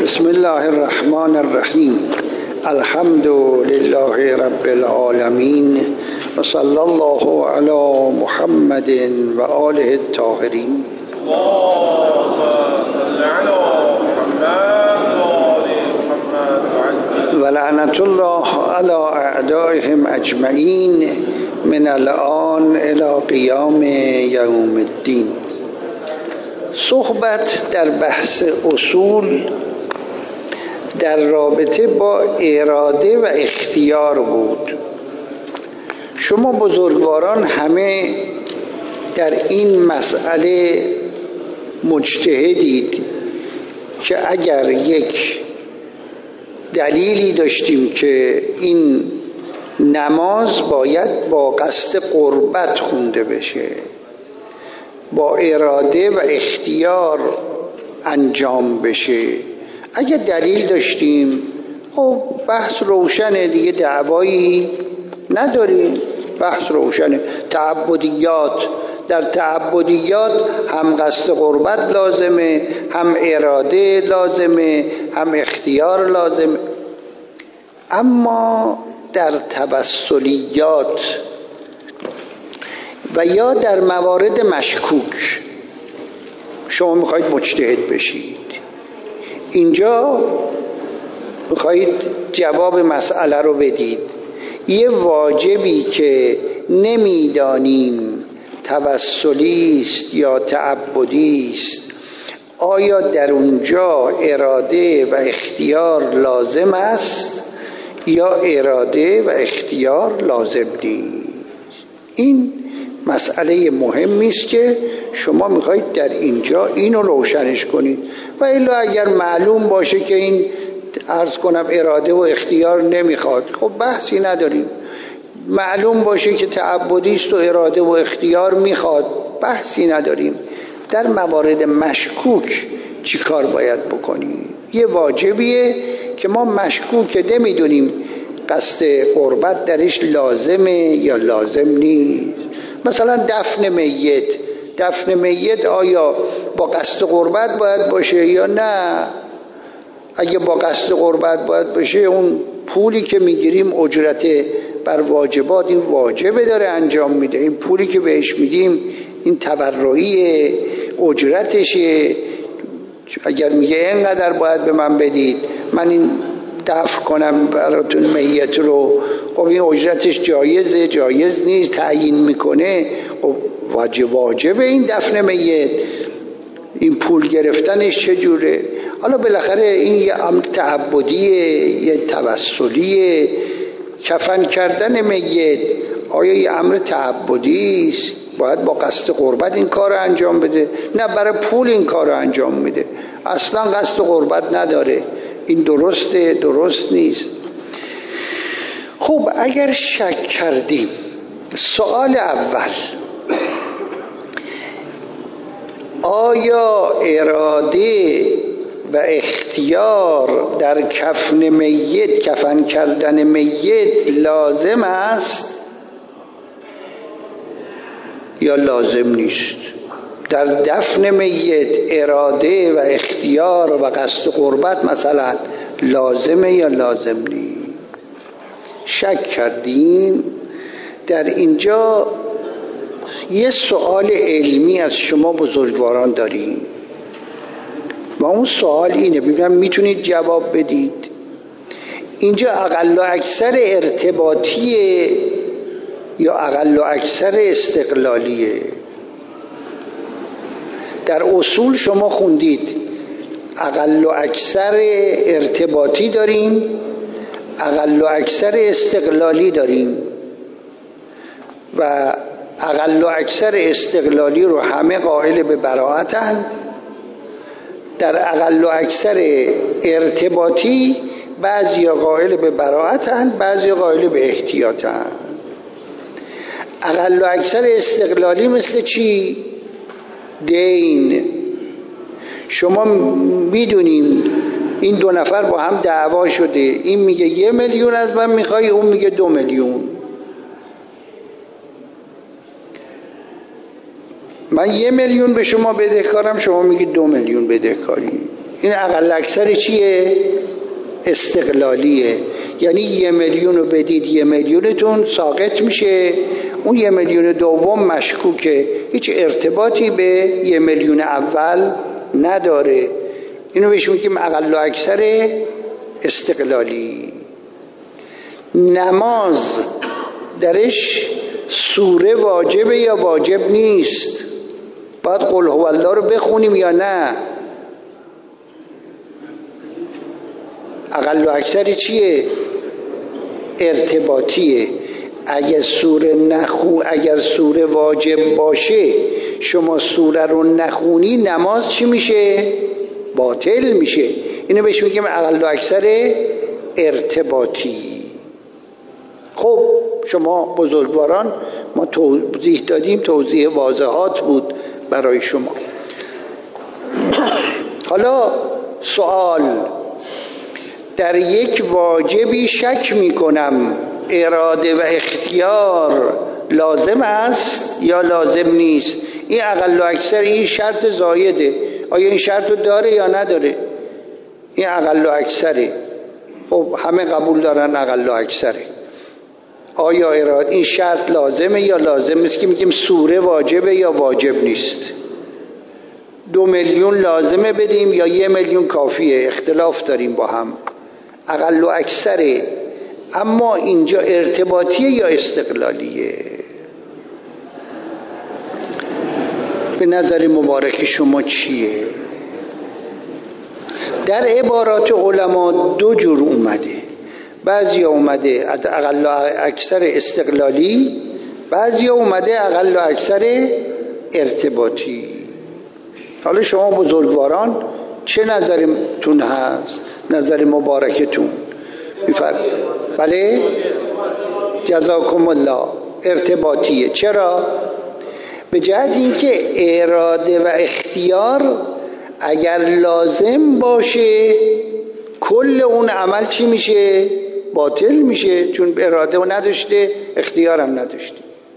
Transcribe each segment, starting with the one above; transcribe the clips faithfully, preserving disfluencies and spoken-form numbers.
بسم الله الرحمن الرحیم. الحمد لله رب العالمین و صلی الله علی محمد و آله الطاهرین. و لعنت الله علی اعدائهم اجمعین من الان الی قیام یوم الدین. صحبت در بحث اصول در رابطه با اراده و اختیار بود. شما بزرگواران همه در این مسئله مجتهدید که اگر یک دلیلی داشتیم که این نماز باید با قصد قربت خونده بشه، با اراده و اختیار انجام بشه، اگه دلیل داشتیم خب بحث روشنه دیگه، دعوایی نداریم، بحث روشنه. تعبدیات، در تعبدیات هم قصد قربت لازمه، هم اراده لازمه، هم اختیار لازمه. اما در توسلیات و یا در موارد مشکوک شما میخواید مجتهد بشید، اینجا میخواید جواب مسئله رو بدید. یه واجبی که نمیدانیم توسلی است یا تعبدی است، آیا در اونجا اراده و اختیار لازم است یا اراده و اختیار لازم نیست؟ این مسئله مهمی است که شما میخواید در اینجا اینو روشنش کنید. و الا اگر معلوم باشه که این عرض کنم اراده و اختیار نمیخواد، خب بحثی نداریم. معلوم باشه که تعبدی است و اراده و اختیار میخواد، بحثی نداریم. در موارد مشکوک چی کار باید بکنیم؟ یه واجبیه که ما مشکوک نمیدونیم قصد قربت درش لازمه یا لازم نیست. مثلا دفن میت، دفن میت آیا با قصد قربت باید باشه یا نه؟ اگه با قصد قربت باید باشه، اون پولی که میگیریم اجرت بر واجبات، این واجبه داره انجام میده. این پولی که بهش میدیم این تبرعی اجرتشه. اگر میگه اینقدر باید به من بدید من این دفن کنم براتون میت رو، خب این اجرتش جایزه جایز نیست، تعیین میکنه. خب واجب واجبه این دفن میت، این پول گرفتنش چجوره؟ حالا بالاخره این یه امر تعبدیه، یه توسلیه. کفن کردن میت آیا یه امر تعبدی است؟ باید با قصد قربت این کار رو انجام بده؟ نه برای پول این کار رو انجام میده، اصلا قصد قربت نداره. این درسته؟ درست نیست. خب اگر شک کردیم، سوال اول، آیا اراده و اختیار در کفن میت، کفن کردن میت لازم است یا لازم نیست؟ در دفن میت اراده و اختیار و قصد قربت مثلا لازمه یا لازم نیست؟ شک کردیم. در اینجا یه سوال علمی از شما بزرگواران داریم و اون سوال اینه، ببینم میتونید جواب بدید. اینجا اقل و اکثر ارتباطیه یا اقل و اکثر استقلالیه؟ در اصول شما خوندید اقل و اکثر ارتباطی داریم، اقل و اکثر استقلالی داریم و اقل و اکثر استقلالی رو همه قائل به براءتن. در اقل و اکثر ارتباطی بعضی قائل به براءتن، بعضی قائل به احتیاطن. اقل و اکثر استقلالی مثل چی؟ دین. شما میدونیم این دو نفر با هم دعوا شده، این میگه یه میلیون از من میخوای، اون میگه دو میلیون. من یه میلیون به شما بدهکارم، شما میگی دو میلیون بدهکاری. این اقل اکثر چیه؟ استقلالیه. یعنی یه میلیون رو بدید یه میلیونتون ساقط میشه، اون یه میلیون دوم مشکوکه، هیچ ارتباطی به یه میلیون اول نداره. اینو بهش میگیم اقل و اکثر استقلالی. نماز درش سوره واجبه یا واجب نیست؟ باید قل هو الله رو بخونیم یا نه؟ اقل و اکثر چیه؟ ارتباطیه. اگر سوره نخو اگر سوره واجب باشه شما سوره رو نخونی نماز چی میشه؟ باطل میشه. اینو بهش میگیم اقل و اکثر ارتباطی. خب شما بزرگواران ما توضیح دادیم، توضیح واضحات بود برای شما. حالا سوال، در یک واجبی شک میکنم، اراده و اختیار لازم است یا لازم نیست؟ این اقل و اکثر، این شرط زایده، آیا این شرط رو داره یا نداره؟ این اقل و اکثره. خب همه قبول دارن اقل و اکثره. آیا اراده این شرط لازمه یا لازم نیست؟ که میگیم سوره واجبه یا واجب نیست؟ دو میلیون لازمه بدیم یا یه میلیون کافیه؟ اختلاف داریم با هم. اقل و اکثره. اما اینجا ارتباطیه یا استقلالیه؟ به نظر مبارک شما چیه؟ در عبارات علما دو جور اومده. بعضی اومده اقل و اکثر استقلالی، بعضی اومده اقل و اکثر ارتباطی. حالا شما بزرگواران چه نظرتون هست؟ نظر مبارکتون میفرد؟ بله جزاکم الله. ارتباطیه. چرا؟ به جهت اینکه اراده و اختیار اگر لازم باشه کل اون عمل چی میشه؟ باطل میشه، چون اراده و نداشته اختیارم نداشته.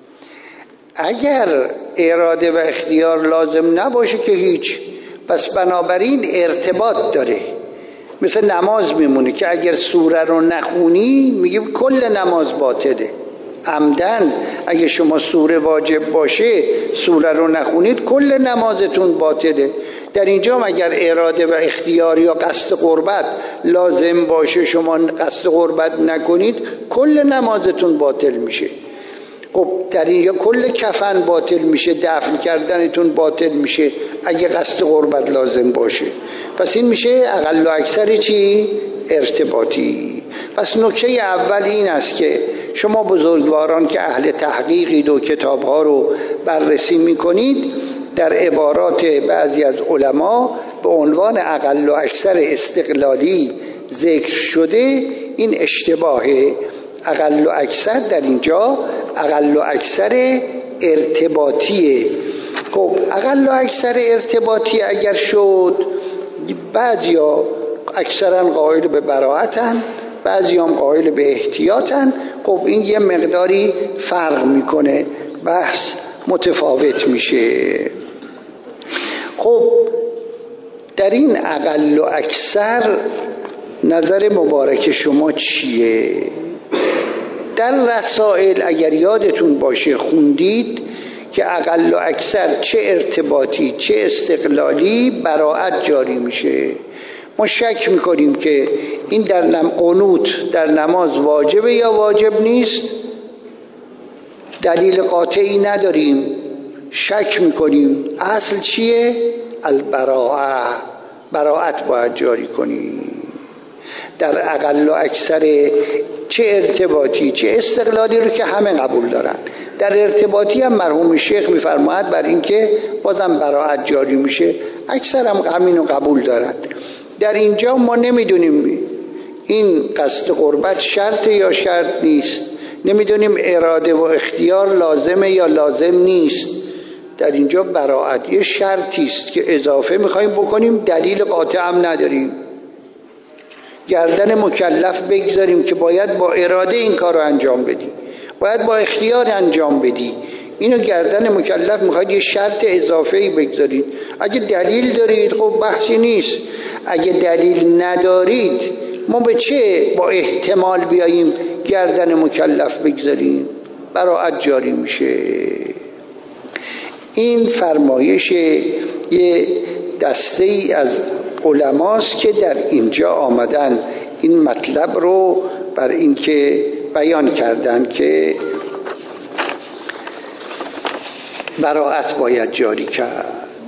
اگر اراده و اختیار لازم نباشه که هیچ، پس بنابراین ارتباط داره. مثل نماز میمونه که اگر سوره رو نخونی میگیم کل نماز باطله. عمدن اگه شما سوره واجب باشه سوره رو نخونید کل نمازتون باطله. در اینجا اگر اراده و اختیار یا قصد قربت لازم باشه شما قصد قربت نکنید کل نمازتون باطل میشه. خب در اینجا کل کفن باطل میشه، دفن کردنتون باطل میشه اگه قصد قربت لازم باشه. پس این میشه اقل و اکثر چی؟ ارتباطی. پس نکته اول این است که شما بزرگواران که اهل تحقیقید و کتابها رو بررسی میکنید، در عبارات بعضی از علما به عنوان اقل و اکثر استقلالی ذکر شده. این اشتباهه. اقل و اکثر در اینجا اقل و اکثر ارتباطیه. خب اقل و اکثر ارتباطی اگر شد، بعضیا اکثرا قائل به براءتن، بعضی هم قائل به احتیاطن. خب این یه مقداری فرق میکنه، بحث متفاوت میشه. خب در این اقل و اکثر نظر مبارک شما چیه؟ در رسائل اگر یادتون باشه خوندید که اقل و اکثر چه ارتباطی چه استقلالی براءت جاری میشه. ما شک میکنیم که این در نم قنوت در نماز واجبه یا واجب نیست. دلیل قاطعی نداریم، شک میکنیم. اصل چیه؟ البراءه. براءت باید جاری کنیم. در اقل و اکثر چه ارتباطی چه استقلالی رو که همه قبول دارن. در ارتباطی هم مرحوم شیخ میفرماید بر این که بازم براءت جاری میشه، اکثر هم همین رو قبول دارن. در اینجا ما نمیدونیم این قصد قربت شرط یا شرط نیست، نمیدونیم اراده و اختیار لازمه یا لازم نیست. در اینجا براءت یه شرطی است که اضافه میخوایم بکنیم، دلیل قاطع هم نداریم. گردن مکلف بگذاریم که باید با اراده این کار رو انجام بدی، باید با اختیار انجام بدی. اینو گردن مکلف میخواید یه شرط اضافه‌ای بگذارید. اگه دلیل دارید خب بحثی نیست. اگه دلیل ندارید ما به چه با احتمال بیاییم گردن مکلف بگذاریم؟ براءت جاری میشه. این فرمایش یه دسته ای از علماست که در اینجا آمدن این مطلب رو بر این که بیان کردن که براءت باید جاری کرد.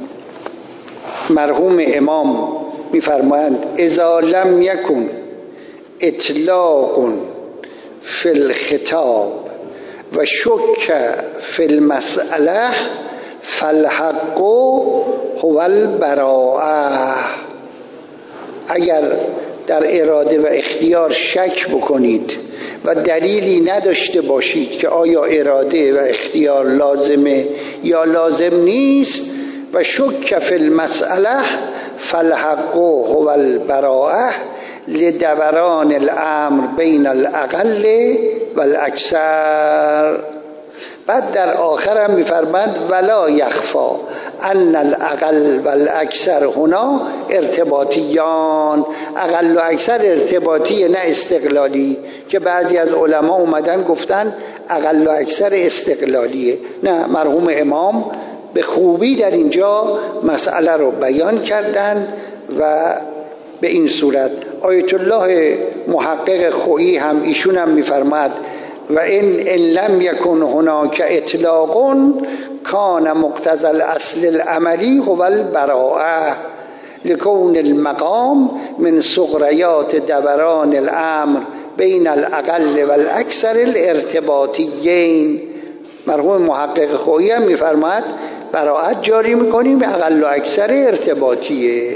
مرحوم امام می‌فرمایند اذا لم یکن اطلاق فی الخطاب و شک فی المسئله فالحق هو البراءه. اگر در اراده و اختیار شک بکنید و دلیلی نداشته باشید که آیا اراده و اختیار لازمه یا لازم نیست و شک فی المسئله فالحق هو البراءه لدوران الامر بین الاقل و الاکثر. بعد در آخر هم می‌فرماند ولا یخفا ان الاقل و الاکثر هنا ارتباطیان. اقل و اکثر ارتباطی نه استقلالی، که بعضی از علما اومدن گفتن اقل و اکثر استقلالیه. نه، مرحوم امام به خوبی در اینجا مسئله رو بیان کردن و به این صورت آیت الله محقق خویی هم ایشون هم می‌فرماد و ان ان لم یکن هناک اطلاق کان مقتضی الاصل العملی هو البراءه لکون المقام من صغریات دوران الامر بین الاقل و الاکثر الارتباطیین. مرحوم محقق خویی هم می‌فرماد براءت جاری می‌کنیم به اقل و اکثر ارتباطیه.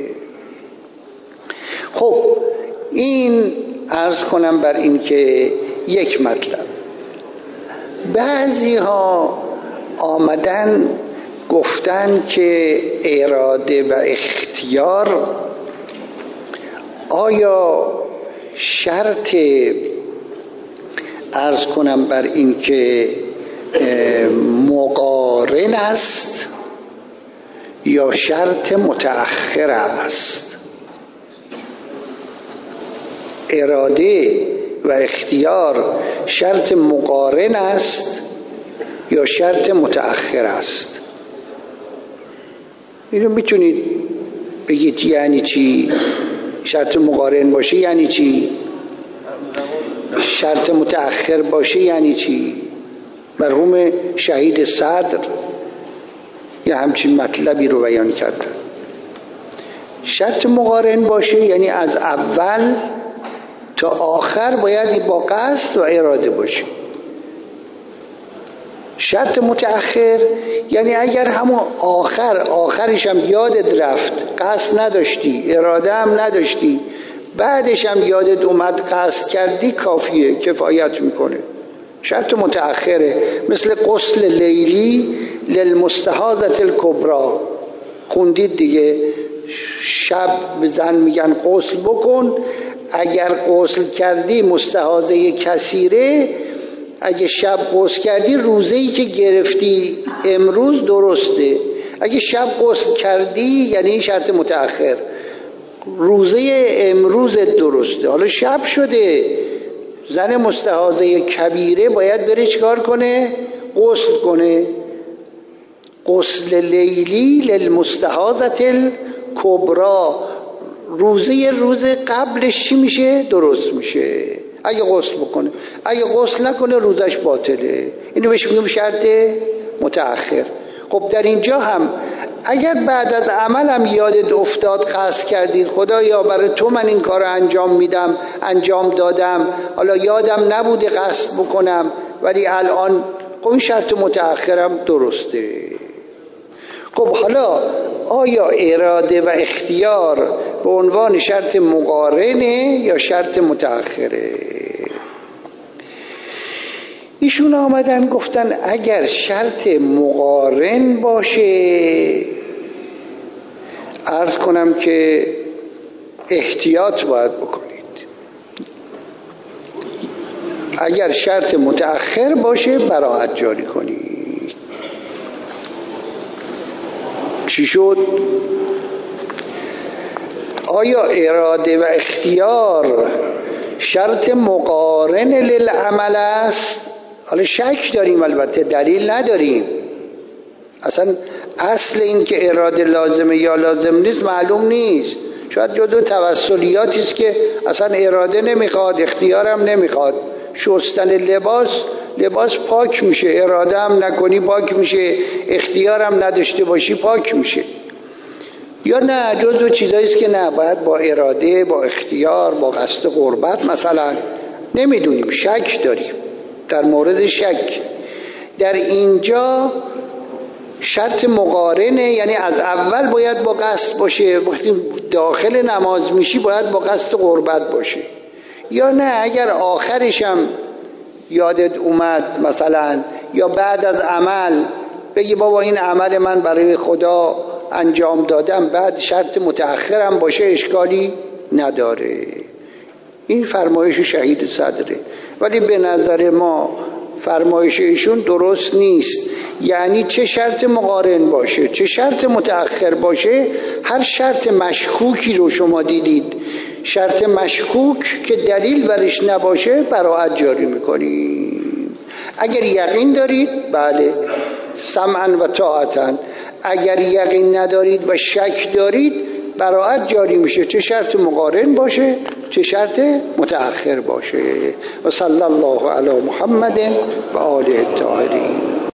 خب این عرض کنم بر این که یک مطلب. بعضی ها آمدن گفتن که اراده و اختیار آیا شرط عرض کنم بر این که مقارن است یا شرط متأخر است؟ اراده و اختیار شرط مقارن است یا شرط متأخر است؟ اینو میتونید بگید یعنی چی؟ شرط مقارن باشه یعنی چی؟ شرط متأخر باشه یعنی چی؟ مرحوم شهید صدر یه همچین مطلبی رو بیان کردن. شرط مقارن باشه یعنی از اول تا آخر باید با قصد و اراده باشه. شرط متأخر یعنی اگر همون آخر آخرش هم یادت رفت، قصد نداشتی، اراده هم نداشتی، بعدش هم یادت اومد قصد کردی، کافیه، کفایت میکنه. شرط متأخره. مثل غسل لیلی للمستحاضة الکبری، خوندید دیگه، شب به زن میگن غسل بکن، اگر غسل کردی مستحاضه کثیره، اگه شب غسل کردی روزه‌ای که گرفتی امروز درسته. اگه شب غسل کردی یعنی شرط متأخر، روزه امروز درسته. حالا شب شده، زن مستحاضه کبیره باید بره چیکار کنه؟ غسل کنه. غسل لیلی للمستحاضة الکبری، روزه روز قبلش چی میشه؟ درست میشه اگه غسل بکنه. اگه غسل نکنه روزش باطله. اینو بهش میگیم شرط متأخر. خب در اینجا هم اگر بعد از عملم یادت افتاد، قصد کردید خدایا برای تو من این کار رو انجام میدم، انجام دادم، حالا یادم نبوده قصد بکنم ولی الان، خب این شرط متأخرم درسته. خب حالا آیا اراده و اختیار به عنوان شرط مقارنه یا شرط متأخره؟ ایشون آمدن گفتن اگر شرط مقارن باشه، عرض کنم که احتیاط باید بکنید. اگر شرط متأخر باشه براءت جاری کنید. چی شد؟ آیا اراده و اختیار شرط مقارن للعمل است؟ حالا شک داریم، البته دلیل نداریم. اصلا اصل این که اراده لازمه یا لازم نیست معلوم نیست. شاید جزو توسلیاتی است که اصلا اراده نمیخواد، اختیارم نمیخواد. شستن لباس، لباس پاک میشه، اراده هم نکنی پاک میشه، اختیارم نداشته باشی پاک میشه. یا نه جزو چیزایی است که نه، باید با اراده، با اختیار، با قصد قربت مثلا. نمیدونیم، شک داریم در مورد شک. در اینجا شرط مقارنه، یعنی از اول باید با قصد باشه، وقتی داخل نماز میشی باید با قصد قربت باشه. یا نه اگر آخرش هم یادت اومد مثلا، یا بعد از عمل بگی بابا این عمل من برای خدا انجام دادم، بعد شرط متأخرم باشه اشکالی نداره. این فرمایش شهید صدره، ولی به نظر ما فرمایش ایشون درست نیست. یعنی چه شرط مقارن باشه چه شرط متأخر باشه، هر شرط مشکوکی رو شما دیدید، شرط مشکوک که دلیل برش نباشه براءت جاری میکنیم. اگر یقین دارید بله سمعا و طاعتا، اگر یقین ندارید و شک دارید براءت جاری میشه، چه شرط مقارن باشه چه شرط متأخر باشه. و صلی الله علی محمد و آله الطاهرین.